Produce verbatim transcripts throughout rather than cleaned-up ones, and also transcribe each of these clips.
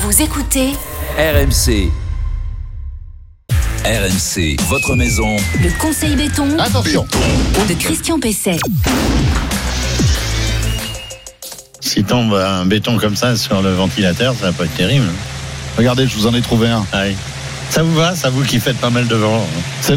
Vous écoutez R M C. R M C, votre maison. Le conseil béton. Attention. De Christian Pesset. Si tombe un béton comme ça sur le ventilateur, ça va pas être terrible. Regardez, je vous en ai trouvé un. Ah oui. Ça vous va, ça vous qui faites pas mal de vent. C'est...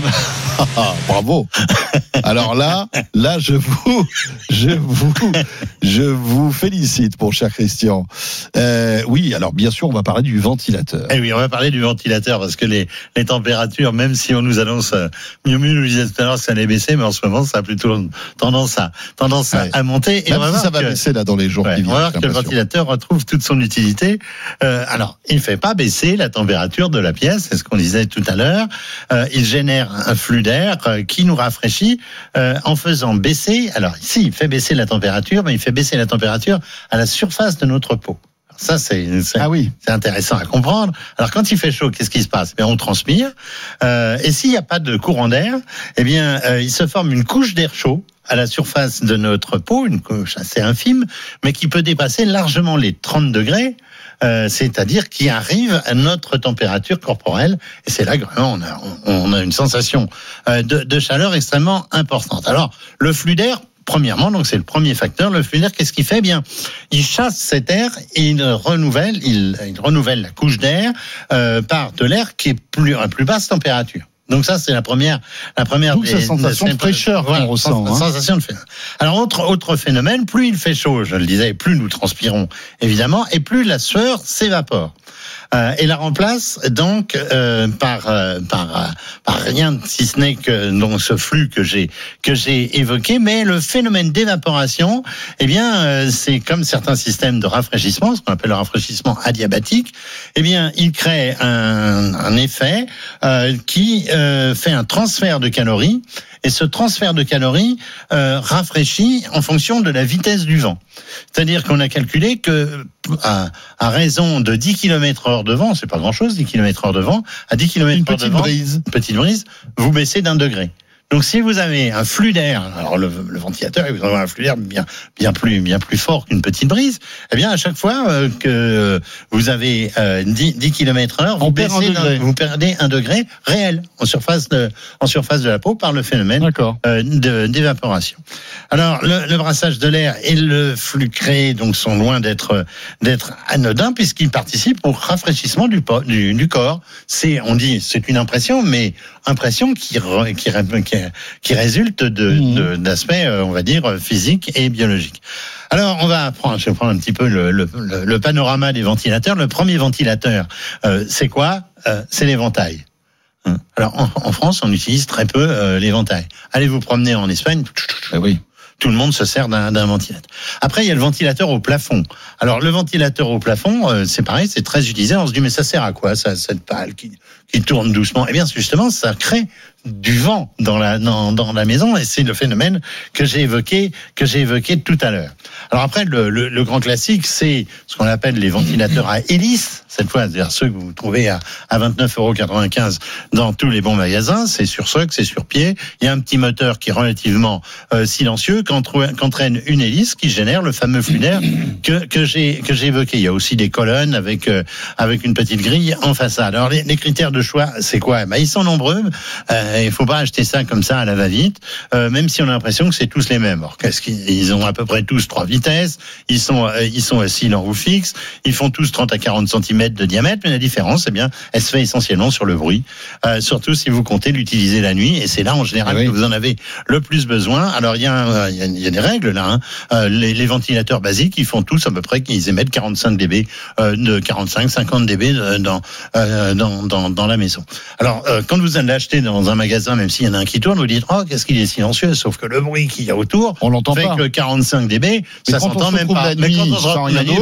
Bravo. Alors là, là, je vous, je vous, je vous félicite, mon cher Christian. Euh, oui, alors bien sûr, on va parler du ventilateur. Eh oui, on va parler du ventilateur parce que les, les températures, même si on nous annonce, mieux mieux nous disait tout à l'heure, ça allait baisser, mais en ce moment, ça a plutôt tendance à, tendance ouais. à, à monter. Et même on va si ça va que, baisser là dans les jours ouais, qui viennent. On va voir que le ventilateur retrouve toute son utilité. Euh, alors, il ne fait pas baisser la température de la pièce, c'est ce qu'on disait tout à l'heure. Euh, il génère un flux d'air euh, qui nous rafraîchit euh, en faisant baisser. Alors ici, il fait baisser la température, mais il fait baisser la température à la surface de notre peau. Alors ça, c'est, c'est, ah oui. c'est intéressant à comprendre. Alors quand il fait chaud, qu'est-ce qui se passe ? Eh bien, on transpire. Euh, et s'il n'y a pas de courant d'air, eh bien, euh, il se forme une couche d'air chaud à la surface de notre peau, une couche assez infime, mais qui peut dépasser largement les trente degrés. Euh, c'est-à-dire qui arrive à notre température corporelle, et c'est là que vraiment on a, on a une sensation de, de chaleur extrêmement importante. Alors, le flux d'air, premièrement, donc c'est le premier facteur, le flux d'air, qu'est-ce qu'il fait ? Eh bien, il chasse cet air et il renouvelle, il, il renouvelle la couche d'air euh, par de l'air qui est plus, à plus basse température. Donc ça, c'est la première, la première. Donc c'est sensation de fraîcheur qu'on voilà, ressent. Sens, hein. Sensation de fraîcheur. Alors autre autre phénomène, plus il fait chaud, je le disais, plus nous transpirons évidemment, et plus la sueur s'évapore. Euh, et la remplace donc euh, par euh, par euh, par rien si ce n'est que donc ce flux que j'ai que j'ai évoqué, mais le phénomène d'évaporation, eh bien euh, c'est comme certains systèmes de rafraîchissement, ce qu'on appelle le rafraîchissement adiabatique, eh bien il crée un un effet euh, qui euh, fait un transfert de calories. Et ce transfert de calories euh, rafraîchit en fonction de la vitesse du vent. C'est-à-dire qu'on a calculé que à, à raison de dix kilomètres heure de vent, c'est pas grand-chose, dix kilomètres heure de vent, à dix kilomètres heure de vent, brise. une petite brise, vous baissez d'un degré. Donc si vous avez un flux d'air, alors le, le ventilateur, vous avez un flux d'air bien bien plus bien plus fort qu'une petite brise, eh bien à chaque fois euh, que vous avez euh, dix kilomètres heure, vous, baissez d'un, vous perdez un degré réel en surface de en surface de la peau par le phénomène euh, de, d'évaporation. Alors le, le brassage de l'air et le flux créé donc sont loin d'être d'être anodins puisqu'ils participent au rafraîchissement du, du, du corps. C'est on dit c'est une impression, mais impression qui qui, qui qui résulte de, mmh. de, d'aspects, on va dire, physiques et biologiques. Alors, on va prendre, je vais prendre un petit peu le, le, le panorama des ventilateurs. Le premier ventilateur, euh, c'est quoi ? euh, C'est l'éventail. Alors, en, en France, on utilise très peu euh, l'éventail. Allez vous promener en Espagne, eh oui. Tout le monde se sert d'un, d'un ventilateur. Après, il y a le ventilateur au plafond. Alors, le ventilateur au plafond, euh, c'est pareil, c'est très utilisé. On se dit, mais ça sert à quoi, ça, cette pale qui, qui tourne doucement ? Eh bien, justement, ça crée du vent dans la dans, dans la maison, et c'est le phénomène que j'ai évoqué que j'ai évoqué tout à l'heure. Alors après, le, le, le grand classique, c'est ce qu'on appelle les ventilateurs à hélice. Cette fois, c'est-à-dire ceux que vous trouvez à, à vingt-neuf euros quatre-vingt-quinze dans tous les bons magasins. C'est sur socle, c'est sur pied. Il y a un petit moteur qui est relativement euh, silencieux, qu'entraîne une hélice qui génère le fameux flux d'air que que j'ai que j'ai évoqué. Il y a aussi des colonnes avec euh, avec une petite grille en façade. Alors les, les critères de choix, c'est quoi ? Ben, ils sont nombreux. Euh, il faut pas acheter ça comme ça à la va-vite, euh, même si on a l'impression que c'est tous les mêmes. Alors qu'est-ce qu'ils ils ont à peu près tous trois vitesses. Ils sont euh, ils sont assis en roue fixe. Ils font tous trente à quarante centimètres de diamètre, mais la différence, eh bien, elle se fait essentiellement sur le bruit. Euh, surtout si vous comptez l'utiliser la nuit, et c'est là en général oui. que vous en avez le plus besoin. Alors il y a il y a, il y a des règles là. Hein. Euh, les, les ventilateurs basiques, ils font tous à peu près qu'ils émettent quarante-cinq décibels, euh, de quarante-cinq, cinquante décibels dans euh, dans dans dans la maison. Alors euh, quand vous allez l'acheter dans un magasin, même s'il y en a un qui tourne, vous dites oh qu'est-ce qu'il est silencieux, sauf que le bruit qu'il y a autour, on l'entend fait pas. que quarante-cinq décibels, ça s'entend même pas. Mais quand on se retrouve la nuit,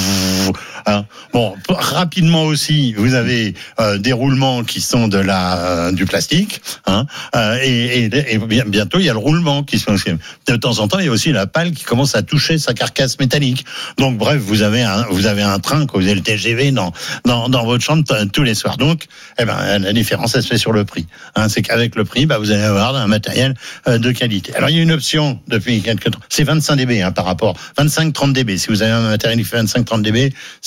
hein. Bon, rapidement aussi, vous avez euh, des roulements qui sont de la euh, du plastique, hein, euh, et, et, et bientôt il y a le roulement qui sont. De temps en temps, il y a aussi la pale qui commence à toucher sa carcasse métallique. Donc, bref, vous avez un vous avez un train, que vous avez le T G V dans dans dans votre chambre t- tous les soirs. Donc, eh ben la différence elle se fait sur le prix. Hein, c'est qu'avec le prix, bah vous allez avoir un matériel euh, de qualité. Alors, il y a une option depuis quelques temps. C'est vingt-cinq décibels hein, par rapport vingt-cinq à trente décibels. Si vous avez un matériel qui fait vingt-cinq à trente décibels, c'est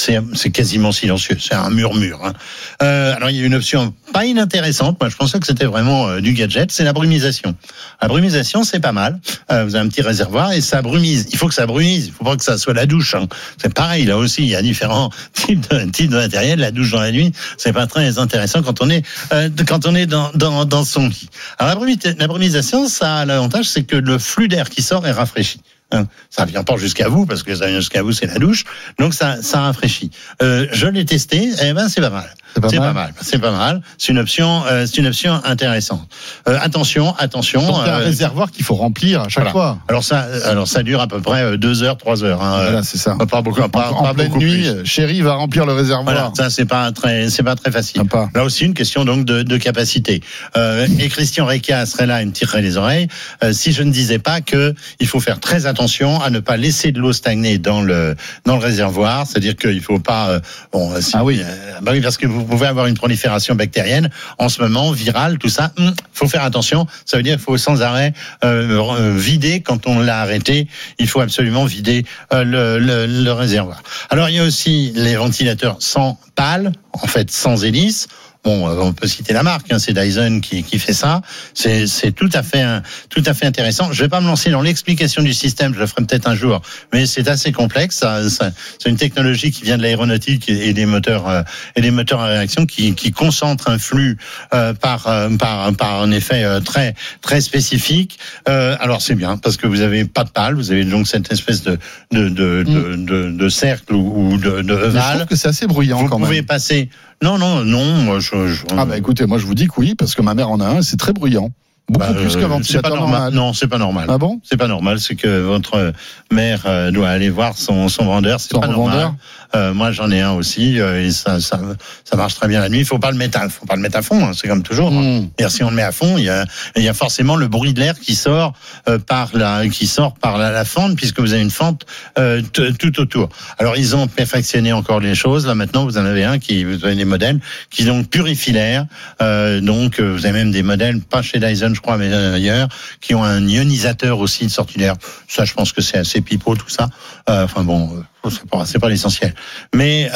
c'est, c'est quasiment silencieux, c'est un murmure. Hein. Euh, alors il y a une option pas inintéressante, moi je pensais que c'était vraiment euh, du gadget, c'est la brumisation. La brumisation c'est pas mal, euh, vous avez un petit réservoir et ça brumise, il faut que ça brumise, il faut pas que ça soit la douche. Hein. C'est pareil, là aussi il y a différents types de, types de matériel, la douche dans la nuit, c'est pas très intéressant quand on est, euh, quand on est dans, dans, dans son lit. Alors la, brumis, la brumisation, ça a l'avantage, c'est que le flux d'air qui sort est rafraîchi. Hein, ça vient pas jusqu'à vous parce que ça vient jusqu'à vous c'est la douche, donc ça ça rafraîchit. Euh, je l'ai testé, et eh ben c'est pas mal. C'est pas, c'est mal. pas mal, c'est pas mal. C'est une option, euh, c'est une option intéressante. Euh, attention, attention. Donc, il y a un euh, réservoir qu'il faut remplir à chaque voilà. fois. Alors ça, alors ça dure à peu près deux heures, trois heures. Hein, Voilà, c'est ça. Pas beaucoup, pas, en pas pleine beaucoup nuit, plus. chérie va remplir le réservoir. Voilà, ça c'est pas très, c'est pas très facile. Pas. Là aussi une question donc de, de capacité. Euh, et Christian Reca serait là, il me tirerait les oreilles. Euh, si je ne disais pas que il faut faire très attention à ne pas laisser de l'eau stagner dans le dans le réservoir, c'est-à-dire qu'il faut pas. Euh, bon, si, ah oui. Euh, bah oui, parce que vous pouvez avoir une prolifération bactérienne en ce moment, virale, tout ça. Hum, faut faire attention. Ça veut dire qu'il faut sans arrêt euh, vider quand on l'a arrêté. Il faut absolument vider euh, le, le, le réservoir. Alors il y a aussi les ventilateurs sans pales, en fait sans hélice. Bon, on peut citer la marque, hein, c'est Dyson qui, qui fait ça. C'est, c'est tout à fait, un, tout à fait intéressant. Je vais pas me lancer dans l'explication du système, je le ferai peut-être un jour, mais c'est assez complexe. Ça, ça, c'est une technologie qui vient de l'aéronautique et, et des moteurs euh, et des moteurs à réaction qui, qui concentrent un flux euh, par, euh, par, par un effet euh, très, très spécifique. Euh, alors c'est bien parce que vous avez pas de pale, vous avez donc cette espèce de, de, de, de, de, de, de cercle ou, ou de, de Mais je ovale. trouve que c'est assez bruyant Vous quand pouvez même. passer. Non, non, non. Moi, je, je... Ah bah écoutez, moi je vous dis que oui, parce que ma mère en a un, c'est très bruyant. Beaucoup Bah, plus qu'un euh, ventilateur c'est pas normal. normal. Non, c'est pas normal. Ah bon? C'est pas normal. C'est que votre mère euh, doit aller voir son, son vendeur. C'est Son pas revendeur. normal. Euh, moi, j'en ai un aussi euh, et ça, ça, ça marche très bien la nuit. Il faut pas le mettre, à, faut pas le mettre à fond. Hein, c'est comme toujours. Hein. Mmh. Et si on le met à fond, il y a, il y a forcément le bruit de l'air qui sort euh, par la, qui sort par la, la fente, puisque vous avez une fente euh, t- tout autour. Alors, ils ont perfectionné encore les choses. Là, maintenant, vous en avez un qui, vous avez des modèles qui donc purifient l'air. Euh, donc, vous avez même des modèles, pas chez Dyson, je crois, mais ailleurs, qui ont un ionisateur aussi de sortie d'air. Ça, je pense que c'est assez pipeau tout ça. Euh, enfin bon. Euh, C'est pas, c'est pas l'essentiel, mais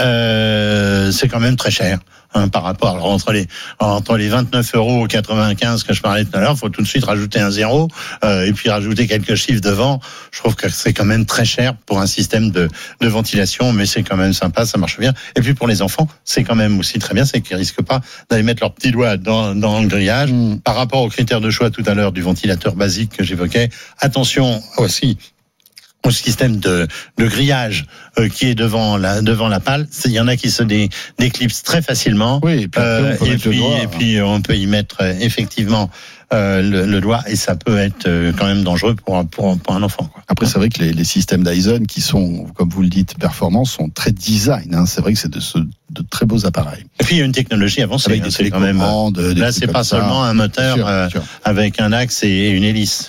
euh, c'est quand même très cher hein, par rapport. Alors entre les entre les vingt-neuf euros quatre-vingt-quinze que je parlais tout à l'heure, faut tout de suite rajouter un zéro euh, et puis rajouter quelques chiffres devant. Je trouve que c'est quand même très cher pour un système de de ventilation, mais c'est quand même sympa, ça marche bien. Et puis pour les enfants, c'est quand même aussi très bien, c'est qu'ils risquent pas d'aller mettre leurs petits doigts dans dans le grillage. Mmh. Par rapport aux critères de choix tout à l'heure du ventilateur basique que j'évoquais, attention aussi au système de, de grillage euh, qui est devant la devant la pale. Il y en a qui se dé, déclipsent très facilement. Oui, et puis, euh, on, et, puis doigt, et puis on peut y mettre euh, effectivement euh, le, le doigt et ça peut être euh, quand même dangereux pour pour, pour un enfant. Quoi. Après, c'est vrai que les, les systèmes Dyson qui sont, comme vous le dites, performants, sont très design. Hein. C'est vrai que c'est de, ce, de très beaux appareils. Et puis il y a une technologie avancée. Avec hein, des c'est quand même. Des là, c'est pas ça. seulement un moteur sûr, euh, sûr. avec un axe et une hélice.